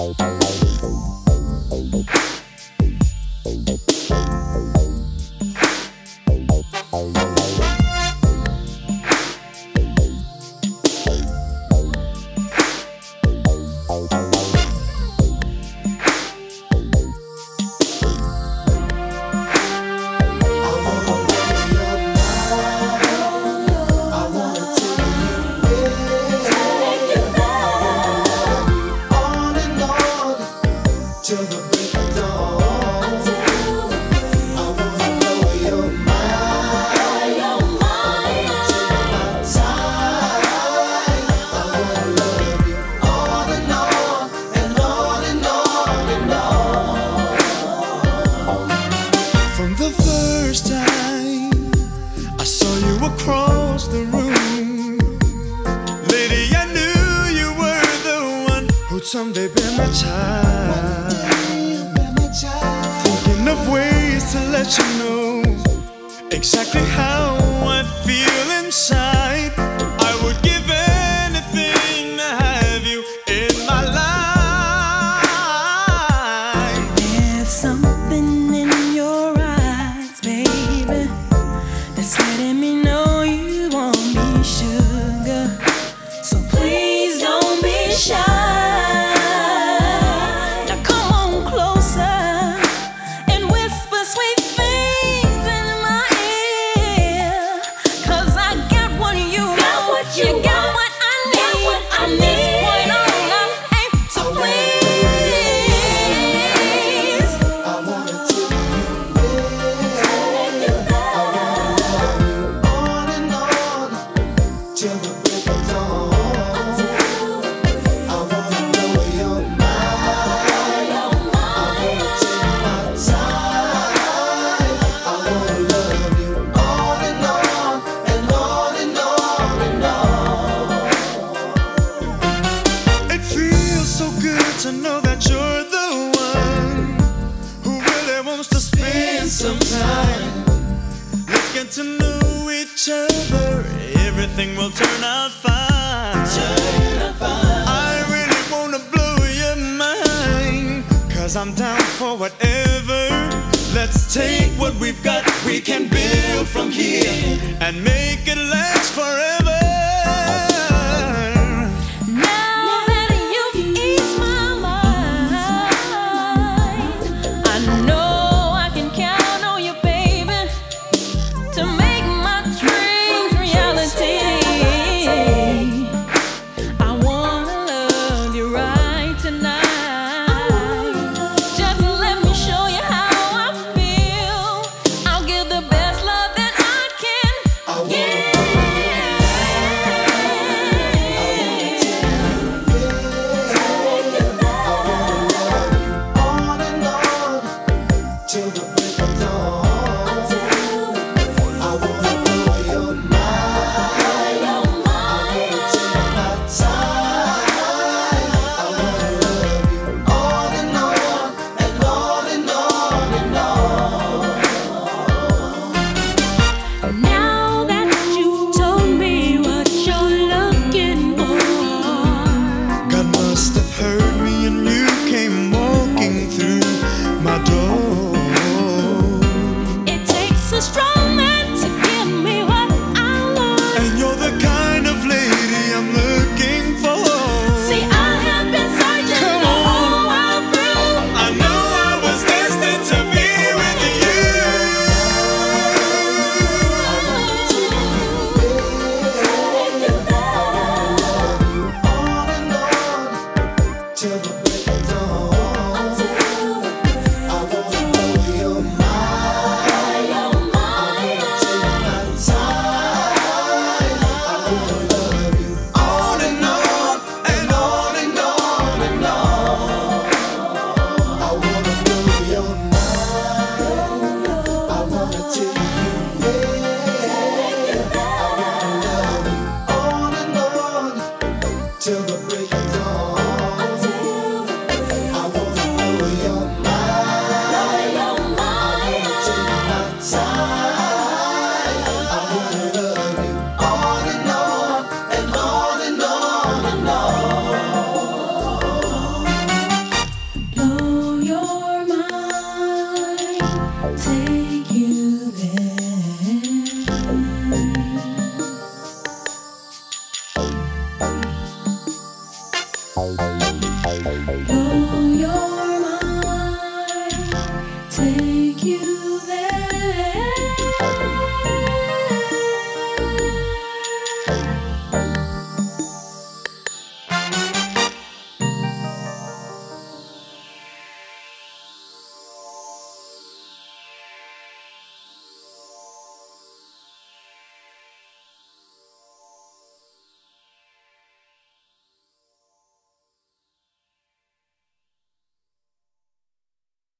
Across the room, lady, I knew you were the one who'd someday be my child. Thinking of ways to let you know exactly how I feel inside. I would give anything to have you in my life. There's something in your eyes, baby, that's letting me know sugar, so please don't be shy. Now come on closer and whisper sweet things in my ear, 'cause I got what you want, you got what I need. From this point on, I'm aiming to please. I wanna take you on and on till the break of dawn. I wanna know your mind. I wanna take my time. I wanna love you on and on and on and on and on. It feels so good to know that you're the one who really wants to spend some time. Let's get to know each other. Everything will turn out fine. I really wanna blow your mind, 'cause I'm down for whatever. Let's take what we've got, we can build from here and make it last forever. Yeah. yeah.